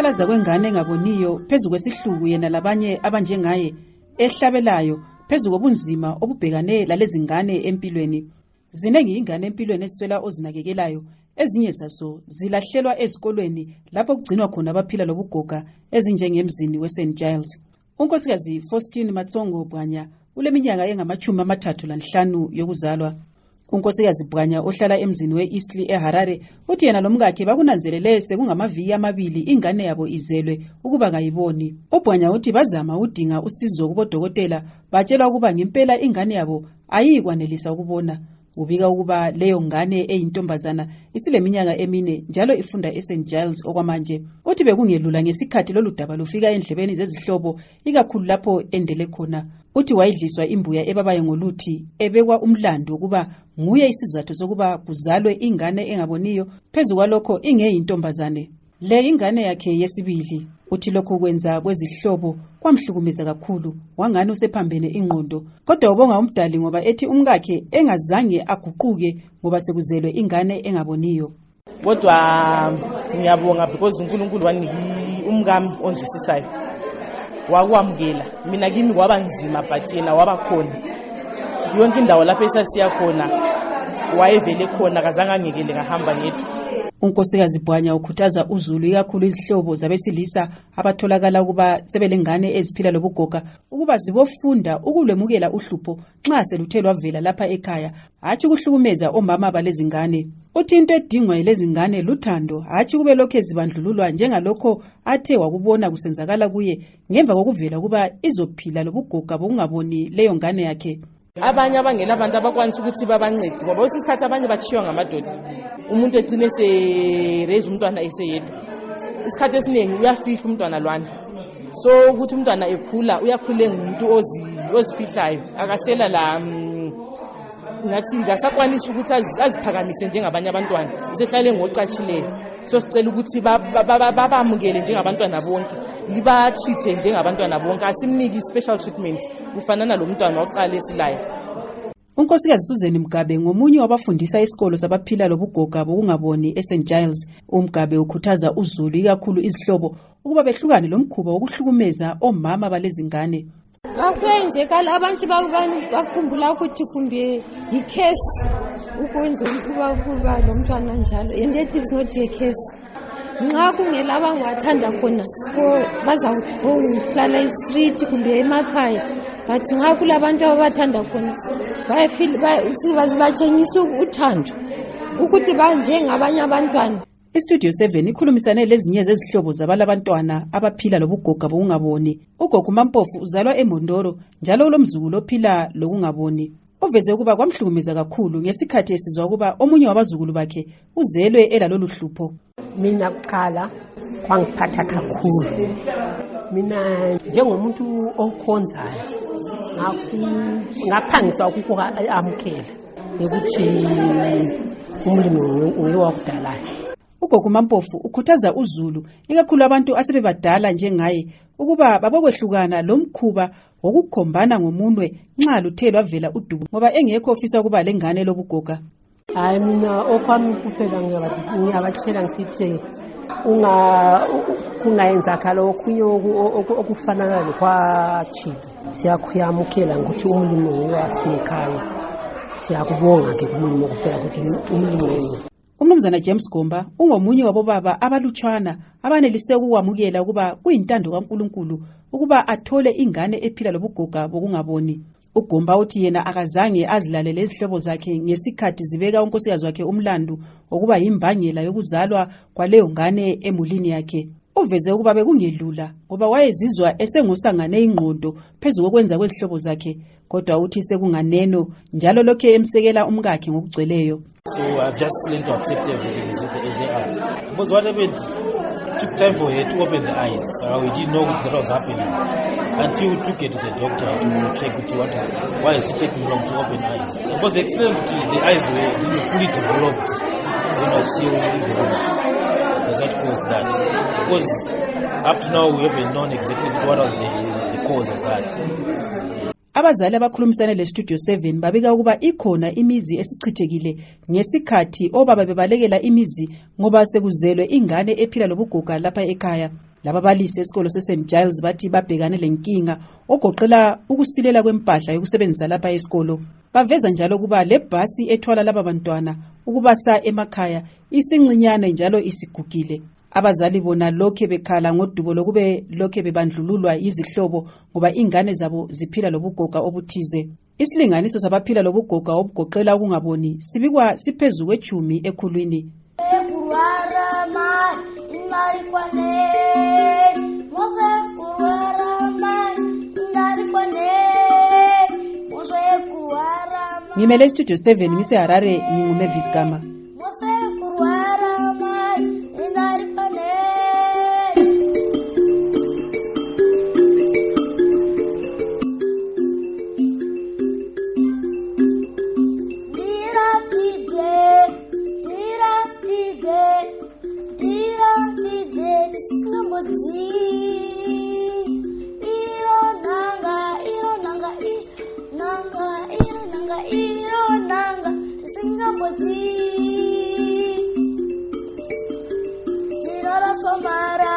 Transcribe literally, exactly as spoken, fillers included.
Ukunyakaza kwengane engaboniyo phezu kwesihluku yena labanye abanjengaye ehlabelayo phezu kobunzima obubhekane lalezi ngane empilweni. Zinengi ingane empilweni eziswela ozinakekelayo, ezinye zazo zilahlelwa ezikolweni lapho kugcinwa khona abaphila lobugoga ezinjengemzini weSaint Giles. Unkosikazi Faustine Matsongo Bwanya uleminyaka engamachumi amathathu lanhlanu yokuzalwa. Unkosikazi Bwanya ohlala emzini weEastleigh eHarare uthi yena lomkakhe bakunanzelele sekungamaviki amabili ingane yabo izelwe ukuba ngayiboni. uBwanya uthi bazama udinga usizo kubodokotela batshelwa ukuba ngempela ingane yabo ayikwanelisa ukubona. Ubika ukuba leyo ngane eyintombazana isileminyaka emine njalo ifunda eSaint Giles okwamanje. Uthi bekungelula ngesikhathi lolu daba lufika endlebeni zezihlobo ikakhulu lapho endele khona. Uthi wayidliswa imbuya ebabaye ngoluthi ebekwa umlando ukuba nguye isizathu sokuba kuzalwe ingane engaboniyo phezu kwalokho ingeyintombazane. Le ingane yakhe yesibili uthi lokho kwenza kwezihlobo kwamhlukumeza kakhulu, wangani usephambene ingqondo. Kodwa ubonga umdali ngoba ethi umkakhe engazange aguquke ngoba sekuzelwe ingane engaboniyo. Kodwa ngiyabonga because uNkulunkulu waniki umkami onzwisisayo wakwamukela. Mina kimi kwaba nzima but yena waba khona. Yonke indawo lapho esasiya khona wayevele khona, kazange angekele ngahamba ngedwa. Unkosikazi Bwanya ukhuthaza uZulu ikakhulu izihlobo zabesilisa abatholakala ukuba sebelengane eziphila lobugoga ukuba zibofunda ukulwemukela uhlupho nxa seluthelwa vela lapha ekhaya, hatshi kuhlukumeza omama balezi ngane. Uthi into edingwa yilezi ngane luthando, hatshi kube lokho ezibandlululwa njengalokho athe wakubona kusenzakala kuye ngemva kokuvela kuba izophila lobugoga bokungaboni leyo ngane yakhe. Abanye abangela abantu abakwanisa ukuthi babancede ngoba isikhathi abanye bachiwa ngamadoda, umuntu egcine sereza umntwana eseyedwa. Isikhathi esiningi uyafihla umntwana lwana, so ukuthi umntwana ekhula uyakhule ngumuntu ozi ozifihlayo, akasela la ngathi ngasakwanisa ukuthi aziphakamise njengabanye abantwana, usehlale ngocatshileyo. So sicela ukuthi babamukele njengabantwana bonke, liba treat njengabantwana bonke, asimniki special treatment kufanana lo mntwana oqala esilaya. Unkosikazi Susan Mgabe ngomunye wabafundisa isikolo sabaphila lobugoga bokungaboni eSaint Giles. uMgabe ukhuthaza uZulu ikakhulu izihlobo ukuba behlukane lomkhuba wokuhlukumeza omama balezi ngane. Akwenzekala abantu bakukhumbula ukuthi kumbe icase ukwenza ukuba kuba lo mntwana njalo, and it is not a case. Nxa kungela abangathanda khona bazawuhlala e-street kumbe emakhaya, but nxa kulabantu abathanda khona batshengisa uthando ukuthi banjengabanye abantwana. iStudio seven ikhulumisane lezinye zezihlobo zabalabantwana abaphila lobugoga bokungaboni. Ugogo Mampofu uzalwa eMondoro njalo ulomzukulu ophila lokungaboni. Uveze ukuba kwamhlukumeza kakhulu ngesikhathi esizwa ukuba omunye wabazukulu bakhe uzelwe elalolu hlupho. Mina kuqala kwangiphatha kakhulu. Mina njengomuntu okhonzayo ngaphangisa ukuamukela ukuthi umlimi ngiyowakudalayo. Ugogo Mampofu ukhuthaza uZulu ikakhulu abantu asebebadala njengaye ukuba babokwehlukana lomkhuba wokukhombana ngomunwe nxa luthelwa vela udubo ngoba engekho ofisa ukuba lengane lobugoga. Hayi mina okwami kuphela ngiyabatshela ngisithi unga kungayenzakala okhunye okufanana lokwathi siyakuyamukela ukuthi umlimi uyasikhaya. Siyakubonga ke kumlimi kuphela ukuthi umlimi. Umnumzana James Gomba ungomunye wabobaba abalutshwana abanelise ukuwamukela ukuba kuyintando kaNkulunkulu ukuba athole ingane ephila lobugoga bokungaboni. uGomba uthi yena akazange azilalele izihlobo zakhe ngesikhathi zibeka unkosikazi wakhe umlando ukuba yimbangela yokuzalwa kwaleyo ngane emulini yakhe. Uveze ukuba bekungelula ngoba wayezizwa esengusangane ingqondo phezu kokwenza kwezihlobo zakhe, kodwa uthi sekunganeno njalo lokho emsekela umkakhe ngokugcweleyo. So I've just learned to accept everything as they are. Because what happened, it took time for her to open the eyes. Uh, we didn't know what was happening until we took her to the doctor to check with what, why is it taking long to open eyes. Because they explained that the eyes were didn't fully developed when I was still born. So that caused that. Because up to now we haven't known exactly what was the, the cause of that. Abazali abakhulumisane leStudio seven babika ukuba ikhona imizi esichithekile ngesikhathi obaba bebalekela imizi ngoba sekuzelwe ingane ephila lobugoga lapha ekhaya. Laba balisi esikolo seSaint Giles bathi babhekane lenkinga ogoqela ukusilela kwempahla yokusebenzisa lapha esikolo. Baveza njalo kuba le bhasi ethwala laba bantwana ukubasa emakhaya isincinyane njalo isigugile. Abazali bona lokhe bekhala ngodubo lokube lokhe bebandlululwa izihlobo ngoba ingane zabo ziphila lobugoga obuthize. Isilinganiso sabaphila lobugoga obugoqela ukungaboni sibikwa siphezulu kwechumi ekhulwini. Ngimele Studio seven ngise Harare nginguMavis Gama. Somara